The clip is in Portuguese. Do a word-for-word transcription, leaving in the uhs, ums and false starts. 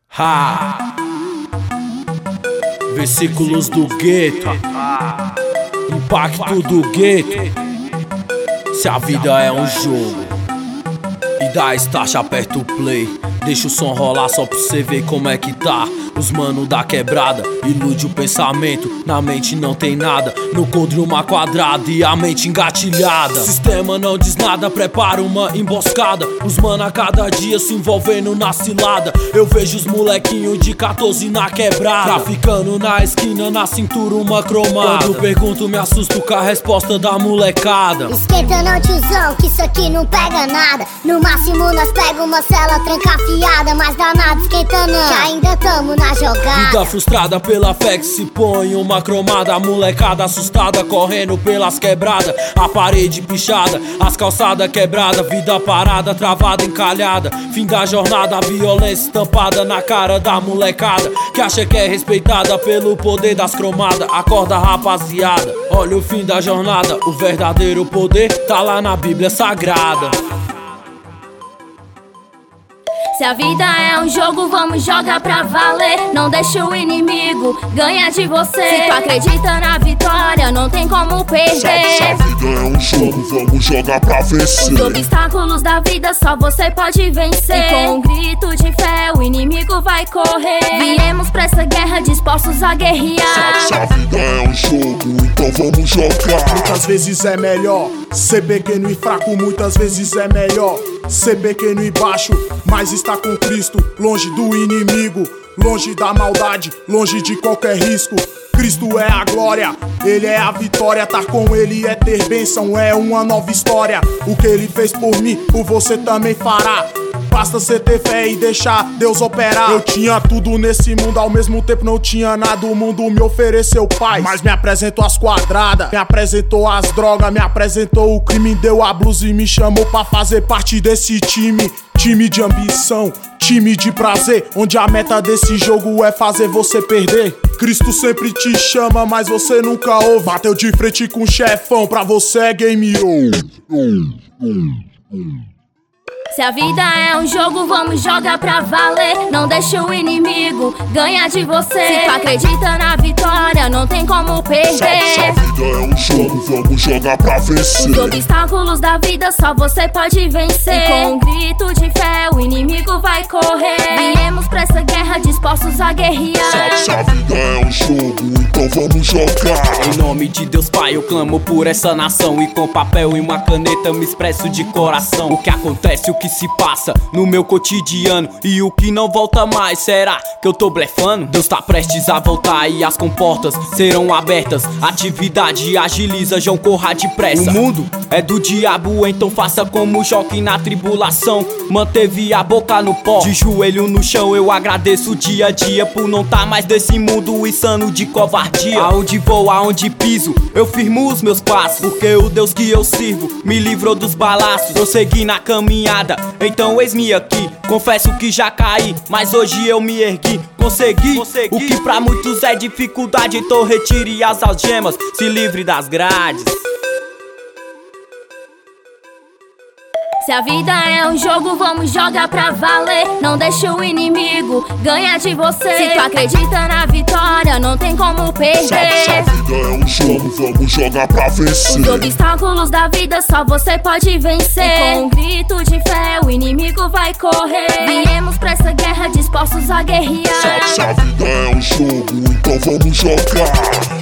Ha! Versículos do gueto, impacto do gueto. Se a vida é um jogo e dá start, aperta o play. Deixa o som rolar só pra você ver como é que tá. Os mano da quebrada, ilude o pensamento. Na mente não tem nada, no coldre uma quadrada e a mente engatilhada. Sistema não diz nada, prepara uma emboscada. Os mano a cada dia se envolvendo na cilada. Eu vejo os molequinhos de quatorze na quebrada, traficando na esquina, na cintura uma cromada. Quando pergunto me assusto com a resposta da molecada. Esquenta não, tiozão, que isso aqui não pega nada. No máximo nós pega uma cela trancafiada, mas danado esquenta não, que ainda tamo na jogada. Vida frustrada pela fé que se põe uma cromada. A molecada assustada correndo pelas quebradas. A parede pichada, as calçadas quebradas. Vida parada, travada, encalhada. Fim da jornada, a violência estampada na cara da molecada, que acha que é respeitada pelo poder das cromadas. Acorda, rapaziada, olha o fim da jornada. O verdadeiro poder tá lá na Bíblia Sagrada. Se a vida é um jogo, vamos jogar pra valer. Não deixa o inimigo ganhar de você. Se tu acredita na vitória, não tem como perder. Se a, se a vida é um jogo, vamos jogar pra vencer. Os obstáculos da vida só você pode vencer. E com um grito de fé o inimigo vai correr. Viemos pra essa guerra dispostos a guerrear. Se, se a vida é um jogo, então vamos jogar. Muitas vezes é melhor ser pequeno e fraco, muitas vezes é melhor ser pequeno e baixo, mas está com Cristo, longe do inimigo, longe da maldade, longe de qualquer risco. Cristo é a glória, Ele é a vitória. Tá com Ele é ter bênção, é uma nova história. O que Ele fez por mim, por você também fará. Basta cê ter fé e deixar Deus operar. Eu tinha tudo nesse mundo, ao mesmo tempo não tinha nada. O mundo me ofereceu paz, mas me apresentou as quadradas, me apresentou as drogas, me apresentou o crime. Deu a blusa e me chamou pra fazer parte desse time. Time de ambição, time de prazer, onde a meta desse jogo é fazer você perder. Cristo sempre te chama, mas você nunca ouve. Bateu de frente com o chefão, pra você é game over. Se a vida é um jogo, vamos jogar pra valer. Não deixa o inimigo ganhar de você. Se tu acredita na vitória, não tem como perder. Se a, se a vida é um jogo, vamos jogar pra vencer. Os obstáculos da vida só você pode vencer. E com um grito de fé o inimigo vai correr. Viemos pra essa guerra dispostos a guerrear. Se a, se a vida é um jogo, então vamos jogar. Em nome de Deus Pai eu clamo por essa nação, e com papel e uma caneta me expresso de coração. O que acontece, o que se passa no meu cotidiano e o que não volta mais. Será que eu tô blefando? Deus tá prestes a voltar e as comportas serão abertas. Atividade agiliza, João, corra depressa. O mundo é do diabo, então faça como Joque na tribulação. Manteve a boca no pó, de joelho no chão. Eu agradeço o dia a dia por não tá mais desse mundo insano de covardia. Aonde vou, aonde piso, eu firmo os meus passos, porque o Deus que eu sirvo me livrou dos balaços. Eu segui na caminhada, então eis-me aqui. Confesso que já caí, mas hoje eu me ergui. Consegui, Consegui. O que pra muitos é dificuldade, então retire as algemas, se livre das grades. Se a vida é um jogo, vamos jogar pra valer. Não deixa o inimigo ganhar de você. Se tu acredita na vitória, não tem como perder. Se a, se a vida é um jogo, vamos jogar pra vencer. Os obstáculos da vida só você pode vencer. E com um grito de fé o inimigo vai correr. Viemos pra essa guerra dispostos a guerrear. Se a, se a vida é um jogo, então vamos jogar.